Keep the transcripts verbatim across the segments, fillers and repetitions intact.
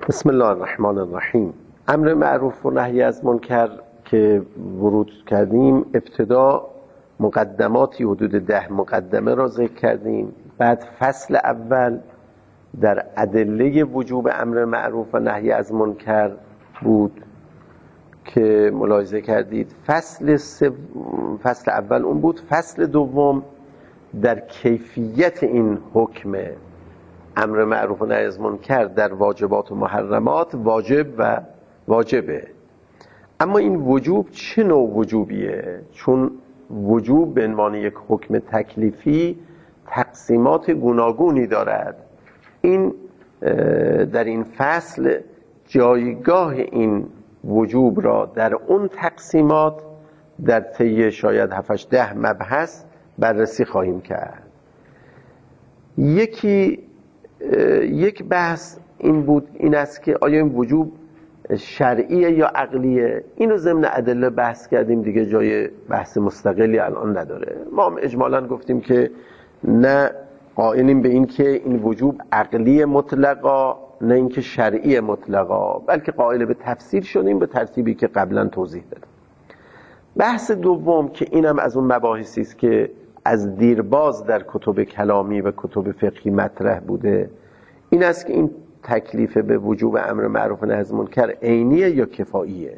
بسم الله الرحمن الرحیم. امر معروف و نهی از منکر که ورود کردیم، ابتدا مقدماتی حدود ده مقدمه را ذکر کردیم. بعد فصل اول در ادله وجوب امر معروف و نهی از منکر بود که ملاحظه کردید. فصل سو... فصل اول اون بود. فصل دوم در کیفیت این حکم امر معروف و نهی از منکر در واجبات و محرمات، واجب و واجبه. اما این وجوب چه نوع وجوبیه؟ چون وجوب به عنوان یک حکم تکلیفی تقسیمات گوناگونی دارد. این در این فصل جایگاه این وجوب را در اون تقسیمات در طی شاید هفتش ده مبحث بررسی خواهیم کرد. یکی یک بحث این بود، این است که آیا این وجوب شرعیه یا عقلیه. اینو ضمن ادله بحث کردیم دیگه، جای بحث مستقلی الان نداره. ما هم اجمالاً گفتیم که نه قائلیم به این که این وجوب عقلی مطلقا، نه اینکه شرعی مطلقا، بلکه قائل به تفسیر شدیم به ترتیبی که قبلا توضیح دادم. بحث دوم که اینم از اون مباحثی است که از دیرباز در کتب کلامی و کتب فقهی مطرح بوده، این است که این تکلیف به وجوب امر معروف و نهی از منکر عینیه یا کفاییه.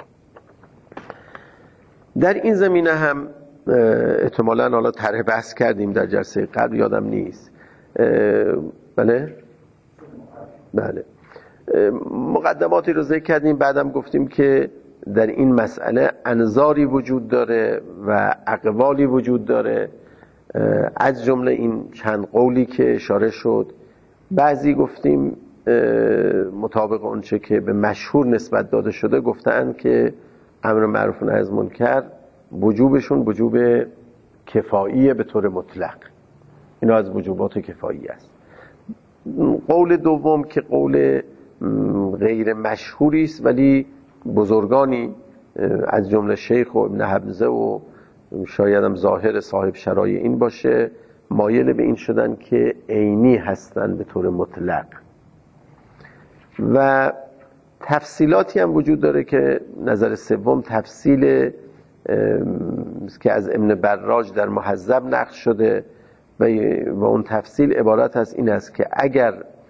در این زمینه هم احتمالاً حالا طرح بحث کردیم در جلسه قبل، یادم نیست. بله بله مقدماتی رو ذکر کردیم. بعدم گفتیم که در این مسئله انظاری وجود داره و اقوالی وجود داره، از جمله این چند قولی که اشاره شد. بعضی گفتیم مطابق اونچه که به مشهور نسبت داده شده گفتند که امر معروف و نهی از منکر وجوبشون وجوب کفاییه به طور مطلق، اینا از وجوبات کفایی است. قول دوم که قول غیر مشهوری است ولی بزرگانی از جمله شیخ و ابن حبزه و شاید هم ظاهر صاحب شرایع این باشه، مایل به این شدن که عینی هستن به طور مطلق. و تفصیلاتی هم وجود داره که نظر سوم تفصیل که از ابن براج در مهذب نقل شده و اون تفصیل عبارت از این است که اگر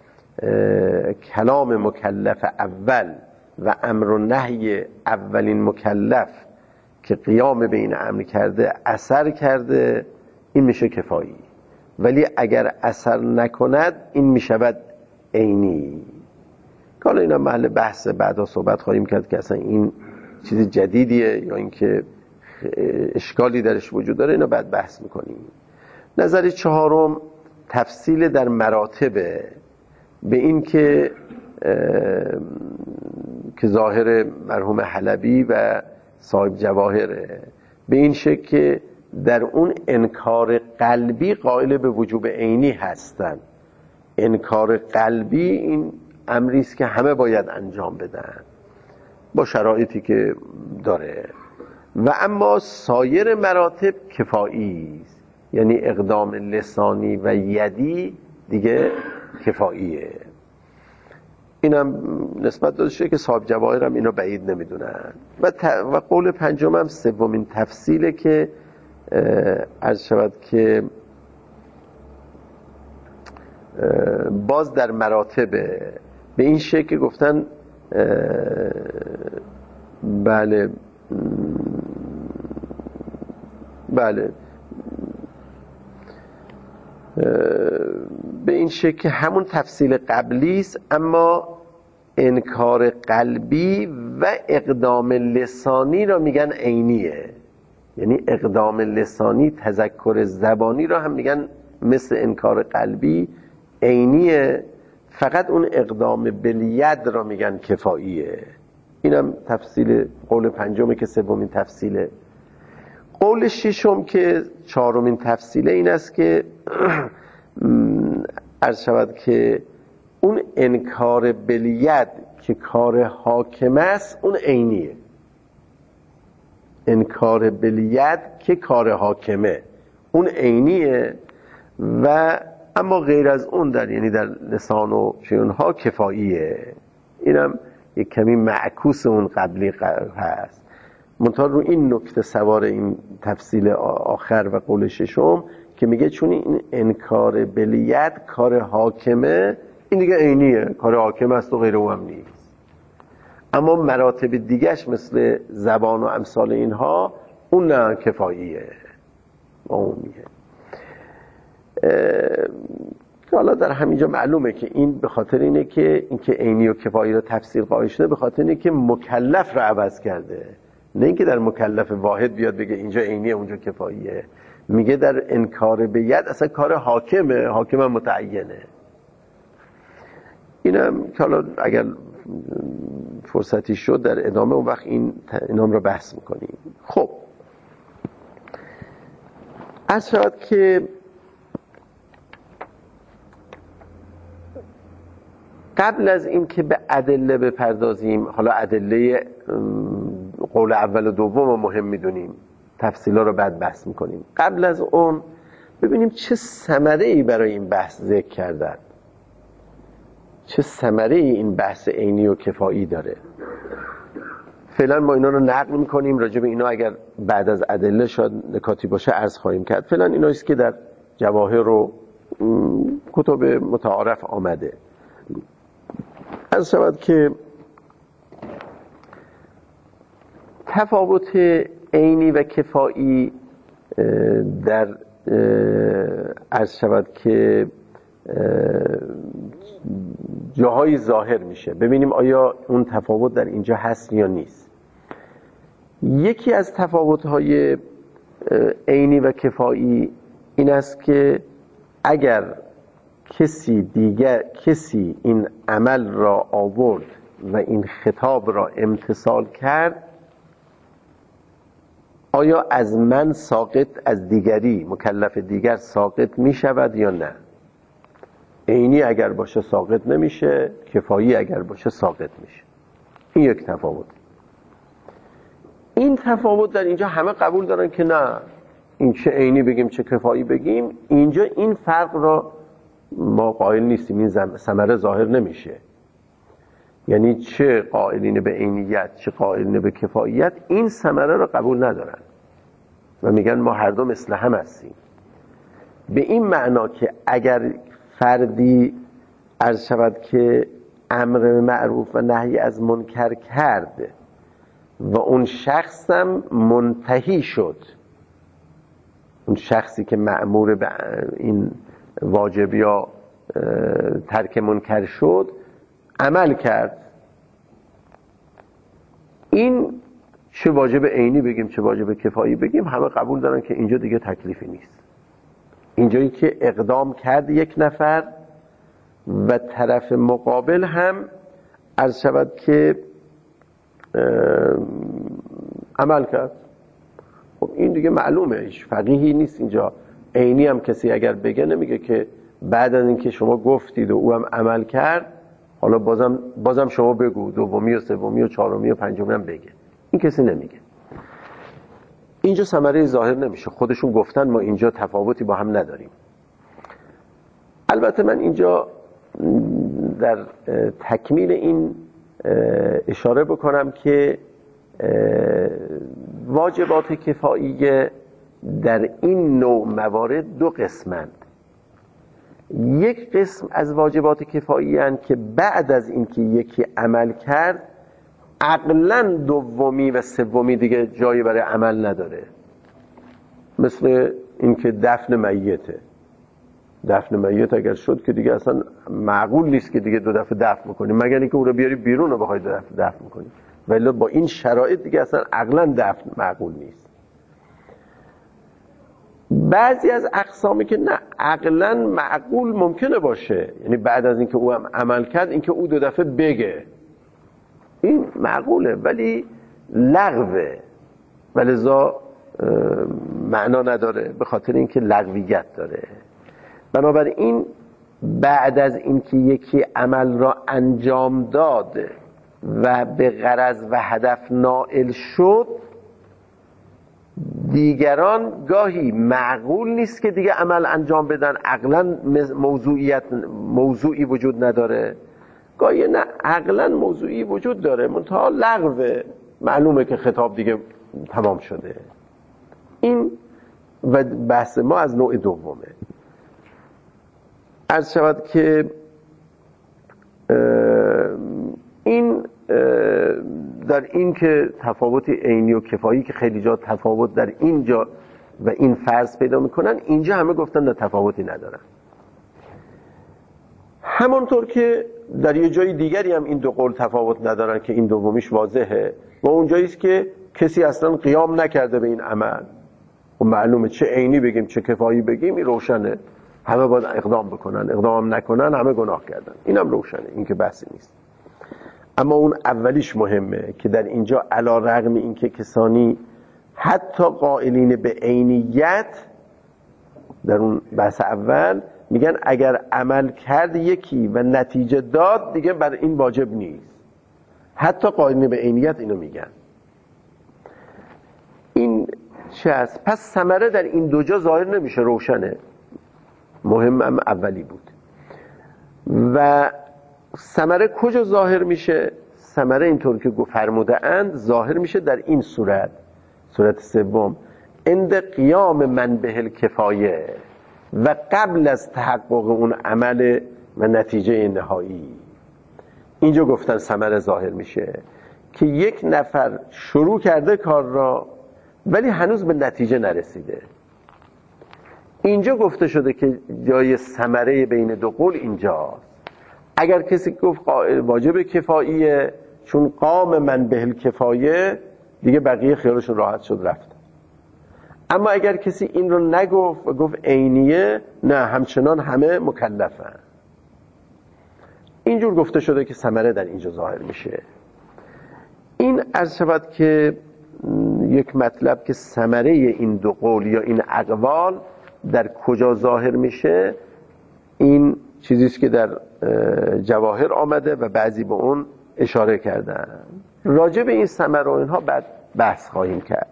کلام مکلف اول و امر و نهی اولین مکلف که قیام به این امر کرده اثر کرده، این میشه کفایی. ولی اگر اثر نکند این میشود عینی. حالا اینا محل بحث، بعدا صحبت خواهیم کرد که اصلا این چیز جدیدیه یا اینکه اشکالی درش وجود داره، اینا بعد بحث میکنیم. نظر چهارم تفصیل در مراتبه، به این که که ظاهر مرحوم حلبی و صاحب جواهره، به این شکل که در اون انکار قلبی قائل به وجوب عینی هستن. انکار قلبی این امری است که همه باید انجام بدن با شرایطی که داره. و اما سایر مراتب کفایی است، یعنی اقدام لسانی و یدی دیگه کفاییه. اینم نسبت داده شده که صاحب جواهر هم اینو بعید نمیدونن. و, ت... و قول پنجم هم سومین تفصیله که عرض شود که باز در مراتب به این شکل گفتن بله بله به این شکل همون تفصیل قبلی است، اما انکار قلبی و اقدام لسانی را میگن عینیه. یعنی اقدام لسانی، تذکر زبانی را هم میگن مثل انکار قلبی عینیه، فقط اون اقدام بالید را میگن کفاییه. اینم تفصیل قول پنجمه که سومین تفصیله. قول ششم که چهارمین تفصیله این است که عرض شود که اون انکار بالید که کار حاکم است اون عینیه. انکار بالید که کار حاکمه اون عینیه، و اما غیر از اون در یعنی در لسان و شیونها کفاییه. اینم یک کمی معکوس اون قبلی هست. منتها رو این نکته سوار این تفصیل آخر و قول ششم که میگه چون این انکار بلیت کار حاکمه، این دیگه عینیه، کار حاکم است و غیر او هم نیست. اما مراتب دیگهش مثل زبان و امثال اینها اون نه کفاییه عمومیه. حالا در همینجا معلومه که این به خاطر اینه که اینکه عینی و کفایی رو تفسیر قائل شده به خاطر اینه که مکلف رو عوض کرده، نه اینکه در مکلف واحد بیاد بگه اینجا عینیه اونجا کفاییه. میگه در انکار به ید اصلا کار حاکمه، حاکم هم متعینه. اینم که حالا اگر فرصتی شد در ادامه اون وقت این اینام رو بحث میکنیم. خب عرض شود که قبل از این که به ادله بپردازیم، حالا ادله قول اول و دوم رو مهم میدونیم، تفصیلا رو بعد بحث میکنیم. قبل از اون ببینیم چه ثمره‌ای برای این بحث ذکر کردن، چه ثمره‌ای این بحث عینی و کفایی داره. فعلا ما اینا رو نقل میکنیم، راجع به اینا اگر بعد از ادله شاید نکاتی باشه عرض خواهیم کرد. فعلا اینا است که در جواهر و کتب متعارف آمده. عرض شود که تفاوت عینی و کفایی در عرض شود که جاهای ظاهر میشه. ببینیم آیا اون تفاوت در اینجا هست یا نیست. یکی از تفاوت‌های عینی و کفایی این است که اگر کسی دیگر کسی این عمل را آورد و این خطاب را امتثال کرد، آیا از من ساقط، از دیگری مکلف دیگر ساقط می شود یا نه؟ عینی اگر باشه ساقط نمیشه، کفایی اگر باشه ساقط میشه. این یک تفاوت. این تفاوت در اینجا همه قبول دارن که نه، این چه عینی بگیم چه کفایی بگیم، اینجا این فرق را ما قائل نیستیم، این ثمره ظاهر نمیشه. یعنی چه قائلین به عینیت چه قائلین به کفاییت این ثمره را قبول ندارن و میگن ما هر دو مثل هم هستیم. به این معنا که اگر فردی عرض شود که امر معروف و نهی از منکر کرد و اون شخص هم منتهی شد، اون شخصی که مأمور به این واجب یا ترک منکر شد عمل کرد، این چه واجب عینی بگیم چه واجب کفایی بگیم همه قبول دارن که اینجا دیگه تکلیفی نیست. اینجایی که اقدام کرد یک نفر و طرف مقابل هم عرض شود که عمل کرد، خب این دیگه معلومه، هیچ فقیهی نیست اینجا. عینی هم کسی اگر بگه نمیگه که بعد از اینکه شما گفتید و او هم عمل کرد حالا بازم بازم شما بگو، دومی و سومی و چهارمی و پنجمی هم بگه. این کسی نمیگه. اینجا ثمره ظاهر نمیشه، خودشون گفتن ما اینجا تفاوتی با هم نداریم. البته من اینجا در تکمیل این اشاره بکنم که واجبات کفاییه در این نوع موارد دو قسمند. یک قسم از واجبات کفایی هستند که بعد از اینکه یکی عمل کرد عقلاً دومی و سومی دیگه جایی برای عمل نداره، مثل اینکه دفن میته. دفن میت اگر شد که دیگه اصلا معقول نیست که دیگه دو دفعه دفن کنی، مگر اینکه او رو بیاری بیرون و بخوای دو دفعه دفن کنی، ولی با این شرایط دیگه اصلا عقلاً دفن معقول نیست. بعضی از اقسامی که نه عقلاً معقول ممکنه باشه، یعنی بعد از اینکه او هم عمل کرد اینکه او دو دفعه بگه، این معقوله ولی لغوه و لذا معنا نداره، به خاطر اینکه لغویت داره. بنابراین بعد از اینکه یکی عمل را انجام داد و به غرض و هدف نائل شد، دیگران گاهی معقول نیست که دیگه عمل انجام بدن، عقلا موضوعیت موضوعی وجود نداره، گاهی نه عقلا موضوعی وجود داره منتها لغوه، معلومه که خطاب دیگه تمام شده. این و بحث ما از نوع دومه. عرض شود که این در این که تفاوت عینی و کفایی که خیلی جا تفاوت در اینجا و این فرض پیدا میکنن، اینجا همه گفتن نه تفاوتی ندارن. همونطور که در یه جای دیگری هم این دو قول تفاوت ندارن که این دومیش واضحه و اونجاییست که کسی اصلا قیام نکرده به این عمل و معلومه چه عینی بگیم چه کفایی بگیم، این روشنه، همه باید اقدام بکنن، اقدام نکنن همه گناه کردن، اینم روشنه، این که بحثی نیست. اما اون اولیش مهمه که در اینجا علی رغم این که کسانی حتی قائلین به عینیت در اون بحث اول میگن اگر عمل کرد یکی و نتیجه داد دیگه بر این واجب نیست، حتی قائلین به عینیت اینو میگن. این چه است؟ پس ثمره در این دو جا ظاهر نمیشه، روشنه، مهم هم اولی بود. و ثمره کجا ظاهر میشه؟ ثمره اینطور که فرموده اند ظاهر میشه در این صورت، صورت سوم، عند قیام من به الکفایه و قبل از تحقق اون عمل و نتیجه نهایی. اینجا گفتن ثمره ظاهر میشه که یک نفر شروع کرده کار را ولی هنوز به نتیجه نرسیده. اینجا گفته شده که جای ثمره بین دو قول اینجاست. اگر کسی گفت واجب کفاییه چون قام من به الکفایه، دیگه بقیه خیالشون راحت شد رفت. اما اگر کسی این رو نگفت و گفت عینیه، نه همچنان همه مکلفن. اینجور گفته شده که ثمره در اینجا ظاهر میشه. این عرض شود که یک مطلب که ثمره این دو قول یا این اقوال در کجا ظاهر میشه، این چیزیست که در جواهر آمده و بعضی به اون اشاره کردن. راجع به این ثمره و اینها بعد بحث خواهیم کرد.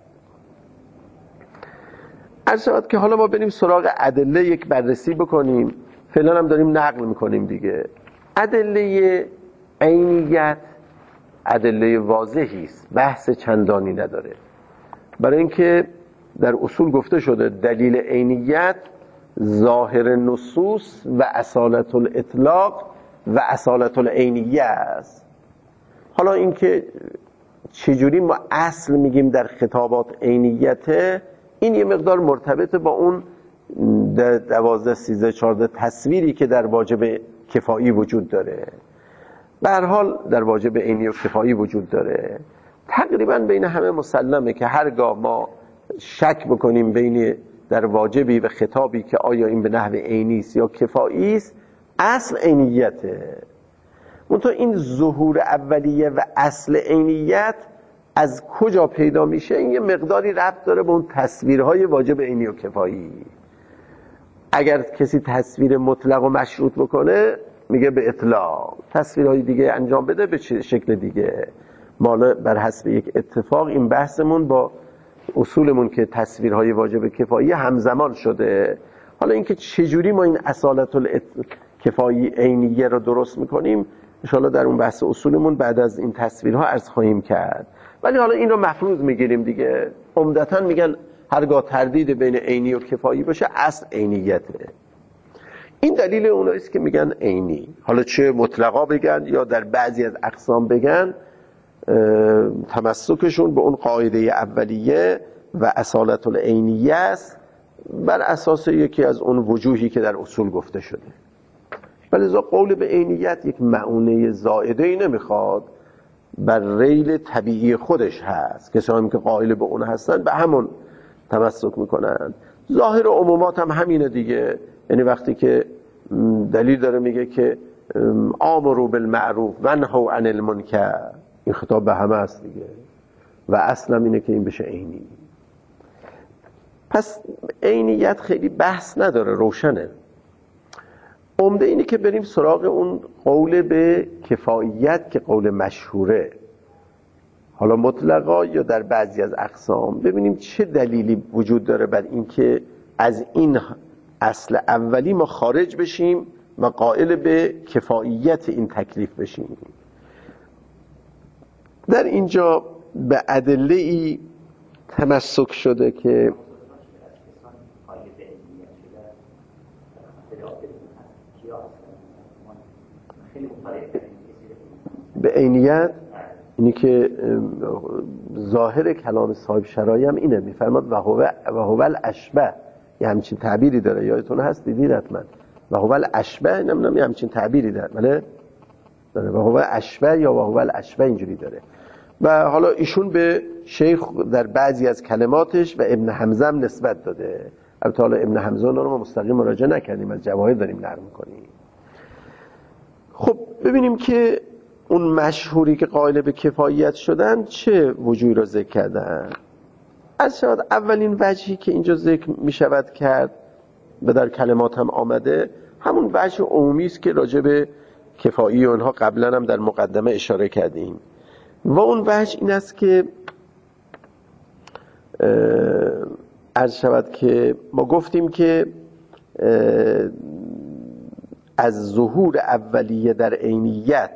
عرض شود که حالا ما بریم سراغ ادله یک بررسی بکنیم. فعلا هم داریم نقل میکنیم دیگه. ادله عینیت ادله واضحی است، بحث چندانی نداره، برای اینکه در اصول گفته شده دلیل عینیت ظاهر نصوص و اصالت الاطلاق و اصالت العینیه است. حالا اینکه چجوری ما اصل میگیم در خطابات عینیته، این یه مقدار مرتبط با اون دوازده سیزده چارده تصویری که در واجب کفایی وجود داره. به هر حال در واجب عینی و کفایی وجود داره. تقریبا بین همه مسلمه که هرگاه ما شک بکنیم بین در واجبی و خطابی که آیا این به نحو عینی است یا کفایی است، اصل عینیته. منتها این ظهور اولیه و اصل عینیت از کجا پیدا میشه؟ این یه مقداری ربط داره به اون تصویرهای واجب عینی و کفایی. اگر کسی تصویر مطلق و مشروط بکنه میگه به اطلاق، تصویرهای دیگه انجام بده به شکل دیگه. مالا بر حسب یک اتفاق این بحثمون با اصولمون که تصویرهای واجب کفایی همزمان شده. حالا اینکه چجوری ما این اصالت کفایی عینیه رو درست میکنیم ان شاءالله در اون بحث اصولمون بعد از این تصویرها عرض خواهیم کرد. ولی حالا این رو مفروض میگیریم دیگه. عمدتاً میگن هرگاه تردید بین عینی و کفایی باشه اصل عینیته. این دلیل اوناییست که میگن عینی. حالا چه مطلقا بگن یا در بعضی از اقسام بگن، تمسکشون به اون قاعده اولیه و اصالت العینیه است، بر اساس یکی از اون وجوهی که در اصول گفته شده. ولی ذا قول به عینیت یک معونه زائده‌ای نمیخواد، بر ریل طبیعی خودش هست. کسانی که قائل به اون هستن به همون تمسک میکنن. ظاهر عمومات هم همینه دیگه. یعنی وقتی که دلیل داره میگه که آمروا بالمعروف و نهوا عن المنکر، این خطاب به همه است دیگه و اصلا اینه که این بشه عینی. پس عینیت خیلی بحث نداره، روشنه. عمده اینه که بریم سراغ اون قول به کفاییت که قول مشهوره، حالا مطلقا یا در بعضی از اقسام، ببینیم چه دلیلی وجود داره بر این که از این اصل اولی ما خارج بشیم و قائل به کفاییت این تکلیف بشیم. در اینجا به ادله‌ای تمسک شده که به عینیت، اینی که ظاهر کلام صاحب شرایع هم اینه، میفرماد و هو و هو الاشبه، یه همچین تعبیری داره، یادتون هست دیدید حتما، و هو الاشبه، نمیدونم یه همچین تعبیری داره، بله داره، و هو اشبه یا و هو الاشبه اینجوری داره. و حالا ایشون به شیخ در بعضی از کلماتش و ابن حمزه هم نسبت داده. البته حالا ابن حمزه رو ما مستقیم مراجعه نکردیم، از جواهر داریم نقل می‌کنیم. خب ببینیم که اون مشهوری که قائل به کفایت شدن چه وجوهی را ذکر کردن. از شاید اولین وجهی که اینجا ذکر می شود کرد و در کلمات هم آمده، همون وجه عمومی است که راجع به کفایی اونها قبلا هم در مقدمه اشاره کردیم. و اون وجه این است که عرض شود که ما گفتیم که از ظهور اولیه در عینیت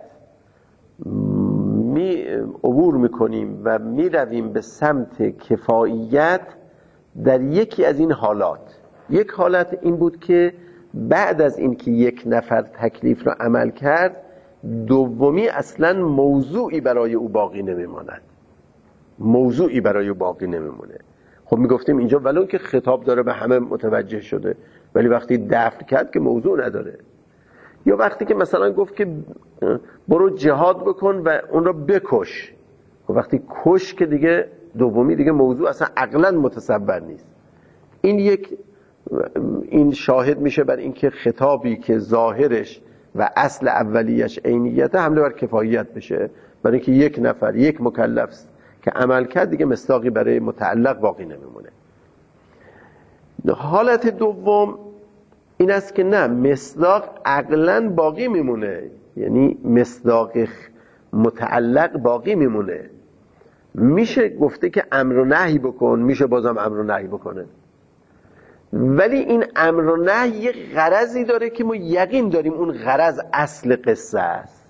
می عبور میکنیم و می رویم به سمت کفاییت در یکی از این حالات. یک حالت این بود که بعد از اینکه یک نفر تکلیف را عمل کرد، دومی اصلا موضوعی برای او باقی نمیماند، موضوعی برای او باقی نمیمونه. خب میگفتیم اینجا ولو که خطاب داره به همه متوجه شده، ولی وقتی دفن کرد که موضوع نداره. یا وقتی که مثلا گفت که برو جهاد بکن و اون رو بکش، خب وقتی کش که دیگه دومی دیگه موضوع اصلا عقلا متصور نیست. این یک این شاهد میشه بر اینکه خطابی که ظاهرش و اصل اولیش عینیت حمله بر کفایت بشه، برای اینکه یک نفر یک مکلف که عمل کرد دیگه مصداقی برای متعلق باقی نمیمونه. حالت دوم این است که نه، مصداق عقلاً باقی میمونه، یعنی مصداق متعلق باقی میمونه. میشه گفته که امر و نهی بکن، میشه بازم امر و نهی بکنه، ولی این امر و نهی یه غرضی داره که ما یقین داریم اون غرض اصل قصه است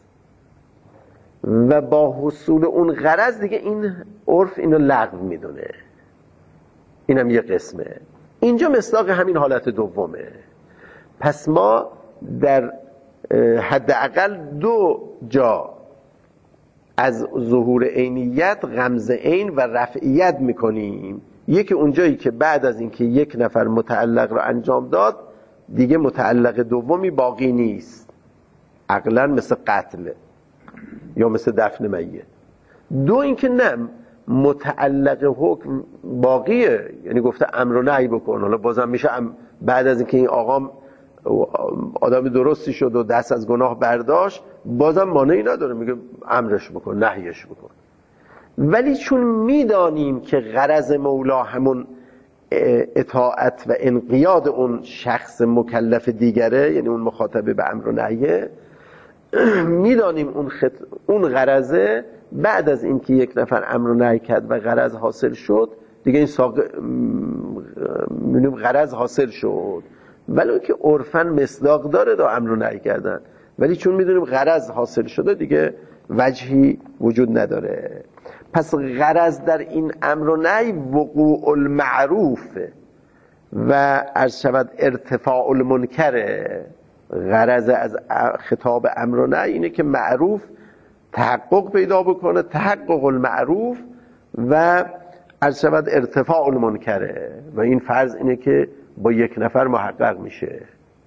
و با حصول اون غرض دیگه این عرف اینو لغو میدونه. اینم یه قسمه. اینجا مصداق همین حالت دومه. پس ما در حداقل دو جا از ظهور عینیت غمز عین و رفعیت میکنیم. یکی اونجایی که بعد از اینکه یک نفر متعلق رو انجام داد دیگه متعلق دومی باقی نیست، عقلا مثل قتل یا مثل دفن میت. دو اینکه نه، متعلق حکم باقیه، یعنی گفته امر و نهی بکن، حالا بازم میشه بعد از اینکه این آقا آدم درستی شد و دست از گناه برداشت بازم مانعی نداره، میگه امرش بکن نهیش بکن. ولی چون میدانیم که غرض مولا همون اطاعت و انقیاد اون شخص مکلف دیگره، یعنی اون مخاطبه به امر و نهیه، میدانیم اون خط... اون غرضه بعد از اینکه یک نفر امر و نهی کرد و غرض حاصل شد دیگه این ساق می‌بینیم غرض حاصل شد، ولی که عرفاً مصداق داره دا امر و نهی کردن، ولی چون میدونیم غرض حاصل شده دیگه وجهی وجود نداره. پس غرض در این امر و نهی وقوع المعروف و عرض شود ارتفاع المنکره. غرض از خطاب امر و نهی اینه که معروف تحقق پیدا بکنه، تحقق المعروف و عرض شود ارتفاع المنکره، و این فرض اینه که با یک نفر محقق میشه.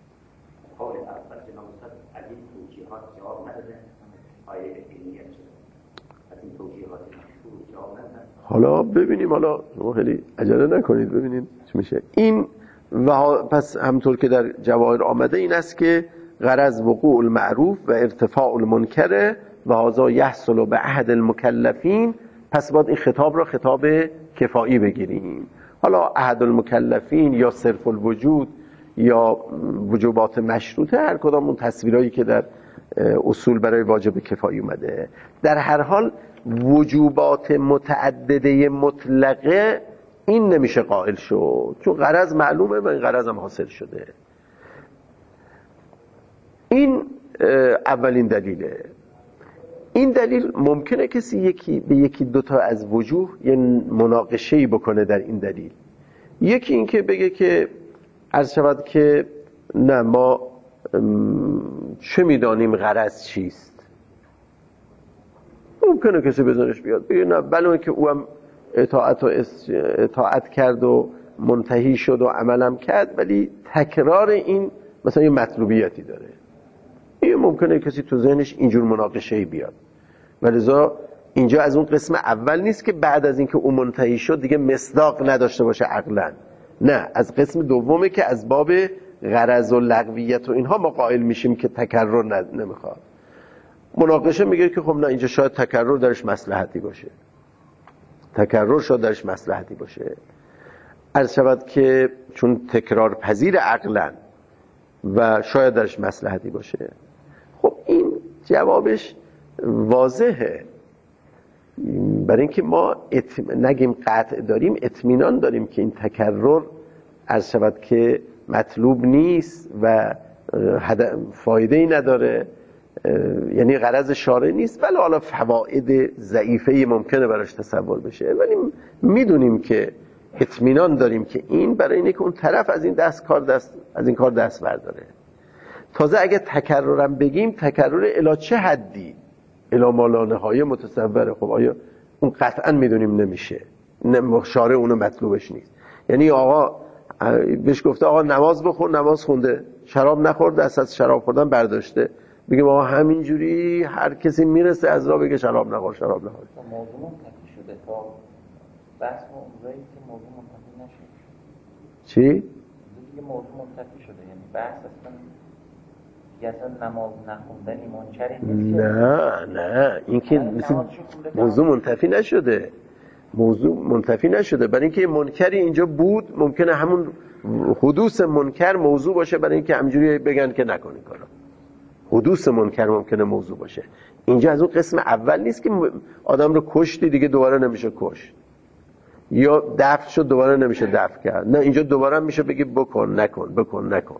حالا ببینیم، حالا شما خیلی عجله نکنید ببینید چی میشه. این و پس همطور که در جواهر آمده این است که غرض وقوع المعروف و ارتفاع المنکر و هذا یحصل به عهد المکلفین. پس باید این خطاب را خطاب کفایی بگیریم. حالا عهد المکلفین یا صرف الوجود یا وجوبات مشروطه، هر کدام اون تصویرهایی که در اصول برای واجب کفایی اومده. در هر حال وجوبات متعدده مطلقه این نمیشه قائل شد، چون غرض معلومه و این غرض هم حاصل شده. این اولین دلیله. این دلیل ممکنه کسی یکی به یکی دوتا از وجوه یه مناقشه‌ای بکنه در این دلیل. یکی این که بگه که عرض شود که نه ما چه میدانیم غرض چیست. ممکنه کسی بزنش بیاد بگه نه بلکه که او هم اطاعت, و اطاعت کرد و منتهی شد و عملم کرد، ولی تکرار این مثلا یه مطلوبیتی داره. این ممکنه کسی تو ذهنش اینجور مناقشه‌ای بیاد، ولذا اینجا از اون قسم اول نیست که بعد از اینکه اون منتهی شد دیگه مصداق نداشته باشه عقلا، نه، از قسم دومه که از باب غرض و لغویت و اینها ما قائل میشیم که تکرر نمیخواد. مناقشه میگه که خب نه اینجا شاید تکرر درش مصلحتی باشه، تکرر شاید درش مصلحتی باشه. عرض شود که چون تکرار پذیر عقلا و شاید درش مصلحتی باشه. خب این جوابش واضحه، برای اینکه ما اتم... نگیم قطع داریم، اطمینان داریم که این تکرر عرض شود که مطلوب نیست و فایده ای نداره، یعنی غرض شارع نیست، ولی حالا فواید ضعیفه ممکنه براش تصور بشه، ولی میدونیم که اطمینان داریم که این برای اینه که اون طرف از این دست کار دست از این کار دست برداره. تازه اگه تکررم بگیم، تکرر الی چه حدی؟ الی ما لا نهایه متصوره. خب آیا اون قطعا میدونیم نمیشه، شارع اونو مطلوبش نیست. یعنی آقا بهش گفته آقا نماز بخون، نماز خونده، شراب نخورد، دست از شراب خوردن برداشته، بگیم آقا همینجوری هر کسی میرسه از راه بگه شراب نخور، شراب نخور. موضوع منتفی شده تا بحث اونجایی که موضوع منتفی نشده. چی؟ دیگه موضوع منتفی شده، یعنی بحث اصلا دیگه اصلا نماز نخوندنی منکری نیست. نه نه این که موضوع منتفی نشده، موضوع منتفی نشده، برای اینکه منکری اینجا بود، ممکنه همون حدوث منکر موضوع باشه برای اینکه همینجوری بگن که نکنین کارا. حدوث منکر ممکنه موضوع باشه. اینجا از اون قسم اول نیست که آدم رو کشتی دیگه دوباره نمیشه کشت، یا دفع شد دوباره نمیشه دفع کرد. نه اینجا دوباره میشه بگی بکن نکن، بکن نکن.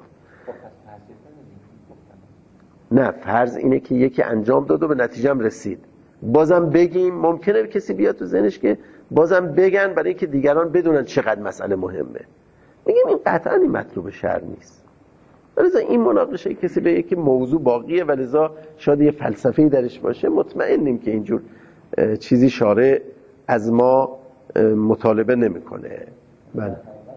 نه فرض اینه که یکی انجام داد و به نتیجه هم رسید، بازم بگیم. ممکنه کسی بیاد تو ذهنش که بازم بگن برای اینکه دیگران بدونن چقدر مسئله مهمه. میگیم این قطعا این مطلوب شرع نیست. ولذا این مناقشه کسی به یکی موضوع باقیه، ولذا شاید یه فلسفه‌ای درش باشه، مطمئنیم که اینجور چیزی شارع از ما مطالبه نمیکنه. بله.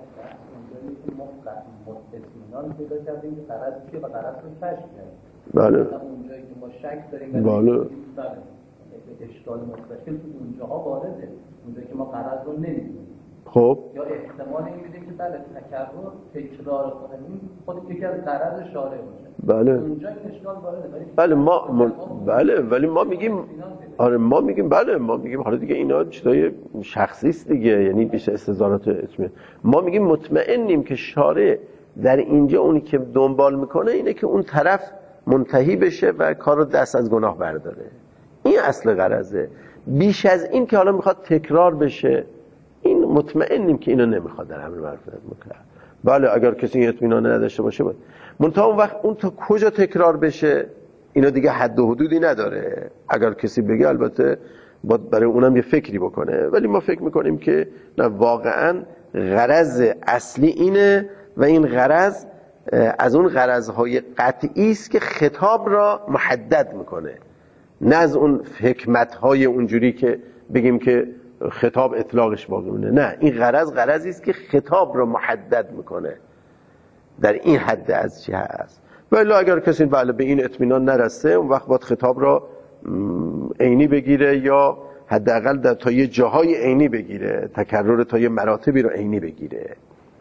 بله. اونجایی که ما شک داریم، بله. اشکال مستشکل تو اونجاها وارده، اونجایی که ما غرض رو نمیدونیم. خب یا احتمال این میده که بله تکرر تکرار کنیم خود یکی از غرض شارع باشه. بله. اونجا این اشکال وارده. بله ما من... بله ولی ما میگیم آره ما میگیم بله ما میگیم حالا دیگه اینا چیزای شخصی است دیگه، یعنی بیش استظهارات اسمی. ما میگیم مطمئنیم که شارع در اینجا اونی که دنبال میکنه اینه که اون طرف منتهی بشه و کار رو دست از گناه برداره. این اصل غرضه. بیش از این که حالا میخواد تکرار بشه، این مطمئنیم که اینو نمیخواد در امر معروف نهی منکر. بله اگر کسی اطمینان نداشته باشه باید. منتها اون وقت اون تا کجا تکرار بشه اینا دیگه حد و حدودی نداره. اگر کسی بگه البته باید برای اونم یه فکری بکنه، ولی ما فکر میکنیم که نه واقعا غرض اصلی اینه و این غرض از اون غرضهای قطعی است که خطاب را محدد میکنه، نه از اون حکمتهای اونجوری که بگیم که خطاب اطلاقش باقی مونه. نه این غرض غرضی است که خطاب را محدد میکنه، در این حد از چی هست. ولی اگر کسی بله به این اطمینان نرسه، اون وقت باید خطاب را عینی بگیره یا حداقل در تا یه جاهای عینی بگیره، تکرر تا یه مراتبی رو عینی بگیره.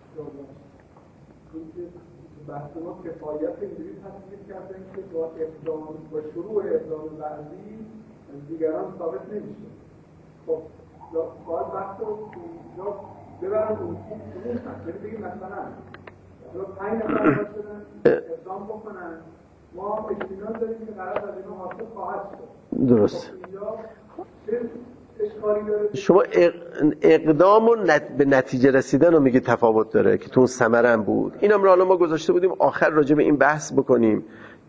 بحث ما کفایت اینجوری تصویر کردن که با اقدام و شروع اقدام بعضی دیگران ثابت نمیشه. خب باید بحث رو اینجا ببرن اون یعنی بگیم مثلا مثلا پنج نفر باشدن اقدام بکنن، ما اطمینان داریم که قرار از اینا حاصل خواهد شد. درست. خب اینجا چه اشکالی داره؟ شما اقدام و نت... به نتیجه رسیدن رو میگه تفاوت داره که تو اون ثمره هم بود. اینم رو حالا ما گذاشته بودیم آخر راجع به این بحث بکنیم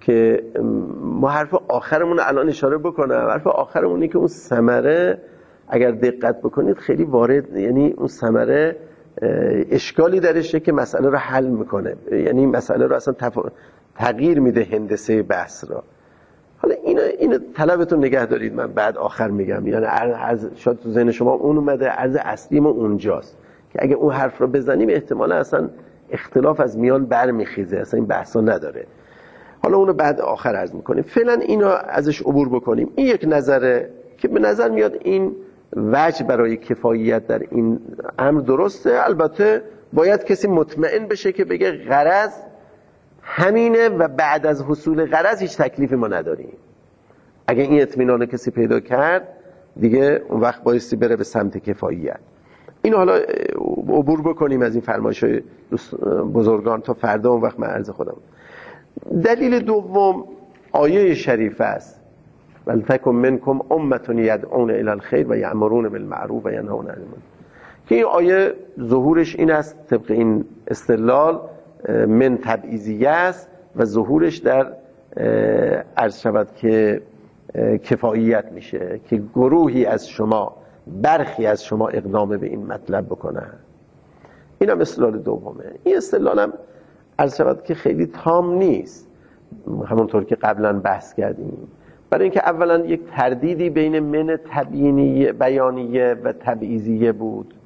که ما حرف آخرمون الان اشاره بکنم. حرف آخرمون اینه که اون ثمره اگر دقت بکنید خیلی وارد، یعنی اون ثمره اشکالی درشه که مسئله رو حل میکنه، یعنی مسئله رو اصلا تف... تغییر میده هندسه بحث را. حالا اینو اینو طلبتون نگه دارید، من بعد آخر میگم. یعنی از شاید تو ذهن شما اون اومده، عرض اصلی ما اونجاست که اگه اون حرف رو بزنیم احتمالا اصلا اختلاف از میان برمیخیزه، اصلا این بحثا نداره. حالا اونو بعد آخر عرض میکنیم. فعلا اینو ازش عبور بکنیم. این یک نظره که به نظر میاد این وجه برای کفاییت در این امر درسته. البته باید کسی مطمئن بشه که بگه غرض همینه و بعد از حصول غرض هیچ تکلیفی ما نداریم. اگه این اطمینان کسی پیدا کرد دیگه اون وقت بایستی بره به سمت کفاییت. اینو حالا عبور بکنیم از این فرمایش‌های بزرگان تا فردا اون وقت من عرض خودم. دلیل دوم آیه شریفه است: ولتکن منکم امة یدعون الی الخیر و یأمرون بالمعروف و ینهون عن المنکر. که این آیه ظهورش این است طبق این استدلال من تبعیضیه است و ظهورش در عرض شود که کفاییت میشه که گروهی از شما، برخی از شما اقدام به این مطلب بکنن. این هم استدلال دومه. این استدلال هم عرض شود که خیلی تام نیست، همونطور که قبلا بحث کردیم، برای اینکه اولا یک تردیدی بین من تبیینیه بیانیه و تبعیضیه بود.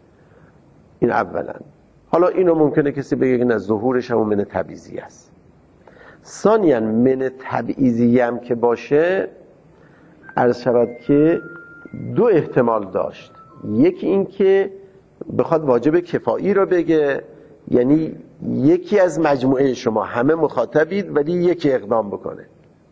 این اولا. حالا اینو ممکنه کسی بگه که نه، ظهورش هم من تبعیضیه است. ثانیاً من تبعیضیه هم که باشه عرض شود که دو احتمال داشت. یکی این که بخواد واجب کفایی رو بگه، یعنی یکی از مجموعه شما همه مخاطبید ولی یکی اقدام بکنه.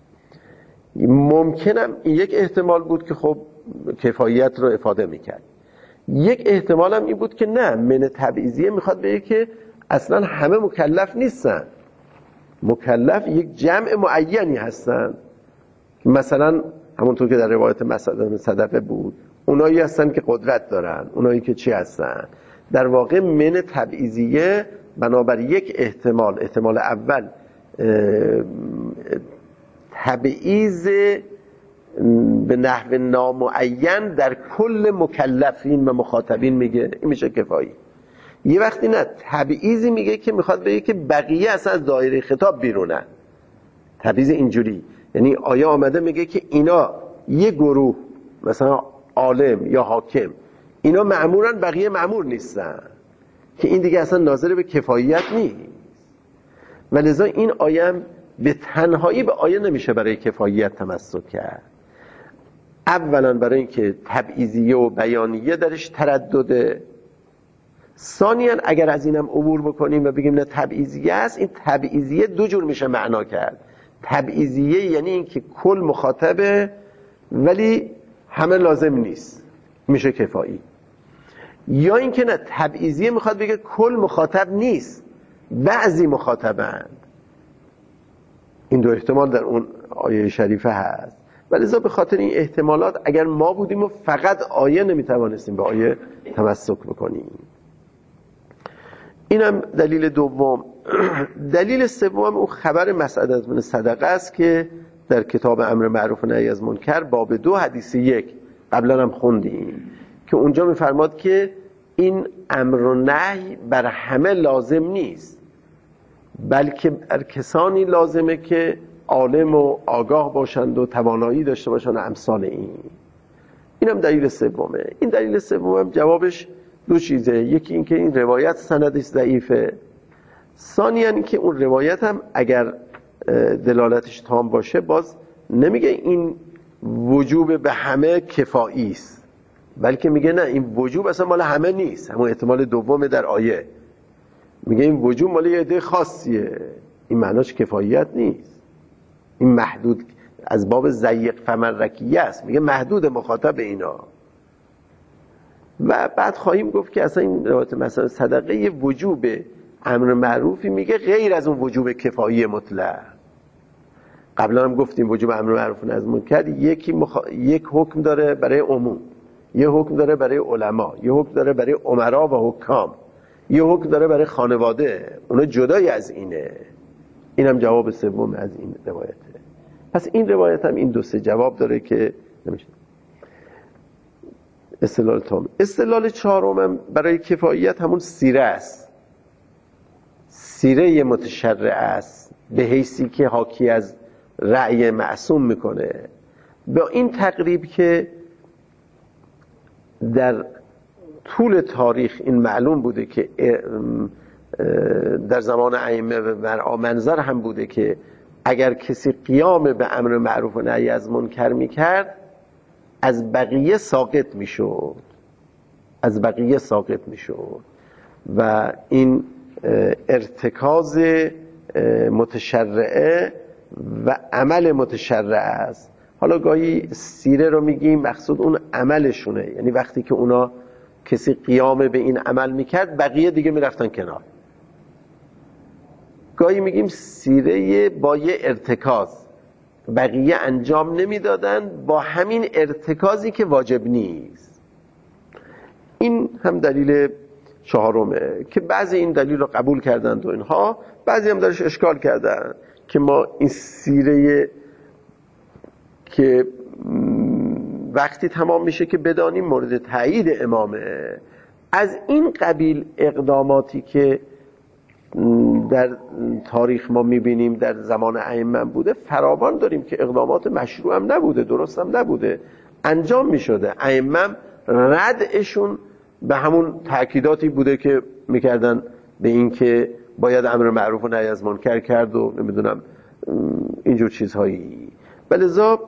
ممکنم یک احتمال بود که خب کفاییت رو افاده میکرد. یک احتمال هم این بود که نه، من تبعیضیه میخواد بگه که اصلا همه مکلف نیستن، مکلف یک جمع معینی هستن. مثلا همونطور که در روایت مسعود صدقه بود، اونایی هستن که قدرت دارن، اونایی که چی هستن. در واقع من تبعیضیه بنابر یک احتمال، احتمال اول تبعیض به نحو نامعین در کل مکلفین و مخاطبین میگه، این میشه کفایی. یه وقتی نه، تبعیضی میگه که میخواد بگه که بقیه اصلا از دایره خطاب بیرونن. تبعیض اینجوری، یعنی آیه آمده میگه که اینا یه گروه، مثلا عالم یا حاکم، اینا مأمورن، بقیه مأمور نیستن، که این دیگه اصلا ناظر به کفاییت نیست. ولذا این آیه هم به تنهایی به آیه نمیشه برای کفاییت تمسک کرد. اولا برای اینکه تبعیضیه و بیانیه درش تردده. ثانیاً اگر از اینم عبور بکنیم و بگیم نه تبعیضیه است، این تبعیضیه دو جور میشه معنا کرد. تبعیضیه یعنی اینکه کل مخاطبه ولی همه لازم نیست، میشه کفایی. یا اینکه نه، تبعیضیه میخواد بگه کل مخاطب نیست، بعضی مخاطبند. این دو احتمال در اون آیه شریفه هست. ولذا به خاطر این احتمالات اگر ما بودیم و فقط آیه نمیتوانستیم به آیه تمسک بکنیم. اینم دلیل دوم. دلیل سوم اون خبر مسعود بن صدقه است که در کتاب امر معروف و نهی از منکر باب دو حدیث یک قبلا هم خوندیم که اونجا میفرماد که این امر و نهی بر همه لازم نیست، بلکه بر کسانی لازمه که عالم و آگاه باشند و توانایی داشته باشند و امثال این. اینم دلیل سومه. این دلیل سومم جوابش دو چیزه. یکی این که این روایت سندش ضعیفه. ثانیاً این که اون روایت هم اگر دلالتش تام باشه باز نمیگه این وجوب به همه کفایی است، بلکه میگه نه، این وجوب اصلا مال همه نیست. همون احتمال دومه در آیه، میگه این وجوب مال یه عده خاصیه. این معناش کفاییت نیست، این محدود از باب ضیق فمرکیه است، میگه محدود مخاطب اینا. و بعد خواهیم گفت که اصلا این روایت مثلا صدقه یه وجوب امر معروفی میگه غیر از اون وجوب کفایی مطلق. قبلا هم گفتیم وجوب امر معروف و نهی از منکر یکی مخ... یک حکم داره برای عموم، یه حکم داره برای علما، یه حکم داره برای امرا و حکام، یه حکم داره برای خانواده. اونا جدای از اینه. اینم جواب سوم از این روایته. پس این روایت هم این دو سه جواب داره که نمیشه. استدلال تام. استدلال چهارم هم برای کفایت همون سیره است. سیره متشرع است به حیثی که حاکی از رأی معصوم میکنه. با این تقریب که در طول تاریخ این معلوم بوده که در زمان ائمه و مرعا منظر هم بوده که اگر کسی قیام به امر معروف و نهی از منکر میکرد از بقیه ساقط میشد از بقیه ساقط میشد و این ارتکاز متشرعه و عمل متشرع است. حالا گاهی سیره رو میگیم مقصود اون عملشونه، یعنی وقتی که اونا کسی قیام به این عمل میکرد بقیه دیگه میرفتن کنار. گاهی میگیم سیره با یه ارتکاز، بقیه انجام نمیدادن با همین ارتکازی که واجب نیست. این هم دلیل چهارمه که بعضی این دلیل رو قبول کردند و اینها، بعضی هم درش اشکال کردن که ما این سیره که وقتی تمام میشه که بدانیم مورد تایید امامه، از این قبیل اقداماتی که در تاریخ ما میبینیم در زمان ائمه بوده فراوان داریم که اقدامات مشروع هم نبوده، درست هم نبوده، انجام میشده. ائمه ردشون به همون تأکیداتی بوده که میکردن به این که باید امر معروف و نهی از منکر کرد و نمیدونم اینجور چیزهایی. ولذا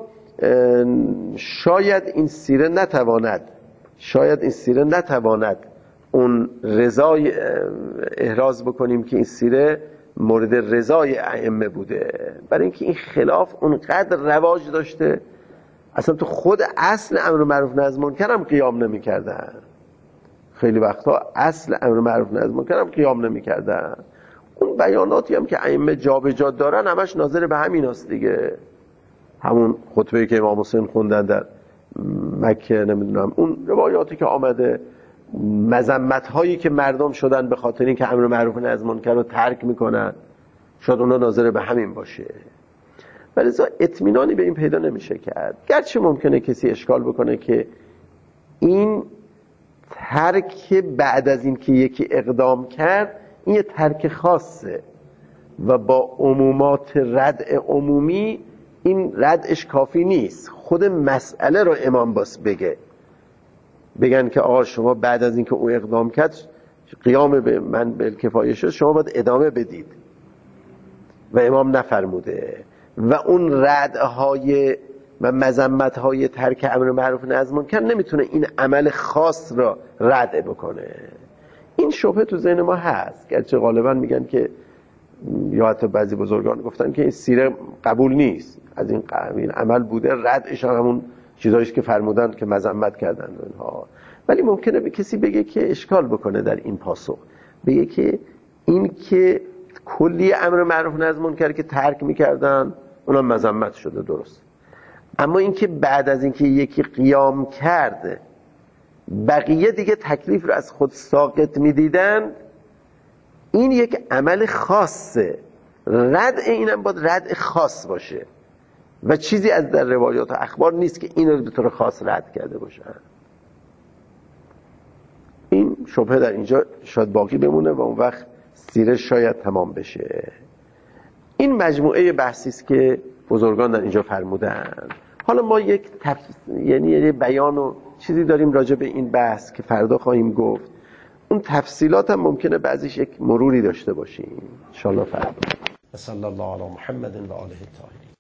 شاید این سیره نتواند شاید این سیره نتواند اون رضای احراز بکنیم که این سیره مورد رضای ائمه بوده، برای اینکه این خلاف اونقدر رواج داشته اصلا تو خود اصل امر معروف نهی از منکر هم قیام نمی‌کردن. خیلی وقتا اصل امر معروف نهی از منکر هم قیام نمی‌کردن. اون بیاناتی هم که ائمه جابجا دارن همش ناظر به همین است دیگه. همون خطبه‌ای که امام حسین خوندن در مکه، نمیدونم اون روایاتی که آمده، مذمت هایی که مردم شدن به خاطر این که امر معروف نهی از منکر رو ترک میکنن، شاید اونا ناظر به همین باشه. ولی ازا اطمینانی به این پیدا نمیشه کرد. گرچه ممکنه کسی اشکال بکنه که این ترک بعد از این که یکی اقدام کرد این یه ترک خاصه و با عمومات ردع عمومی این ردعش کافی نیست. خود مسئله رو امام باس بگه بگن که آقا شما بعد از این که او اقدام کرد قیام به من بالکفایه شد، شما باید ادامه بدید و امام نفرموده و اون ردهای و مذمت‌های ترک امر معروف نهی از منکر نمیتونه این عمل خاص را رد بکنه. این شبهه تو ذهن ما هست، گرچه غالبا میگن که یا حتی بعضی بزرگان گفتن که این سیره قبول نیست، از این قبیل عمل بوده، ردش همون چیزاییست که فرمودن که مذمت کردن و اینها. ولی ممکنه به کسی بگه که اشکال بکنه در این پاسخ، بگه که این که کلی امر معروف نهی از منکر که ترک میکردن اونا مذمت شده، درست، اما این که بعد از این که یکی قیام کرده بقیه دیگه تکلیف رو از خود ساقط میدیدن، این یک عمل خاصه. ردع اینم باید ردع خاص باشه و چیزی از در روایات و اخبار نیست که این رو به طور خاص رد کرده باشن. این شبهه در اینجا شاید باقی بمونه و اون وقت سیره شاید تمام بشه. این مجموعه بحثی است که بزرگان در اینجا فرمودن. حالا ما یک تف... یعنی یه بیان و چیزی داریم راجع به این بحث که فردا خواهیم گفت. اون تفصیلات هم ممکنه بعضیش یک مروری داشته باشیم ان شاء الله فردا. صلی الله علی محمد و آله الطاهرین.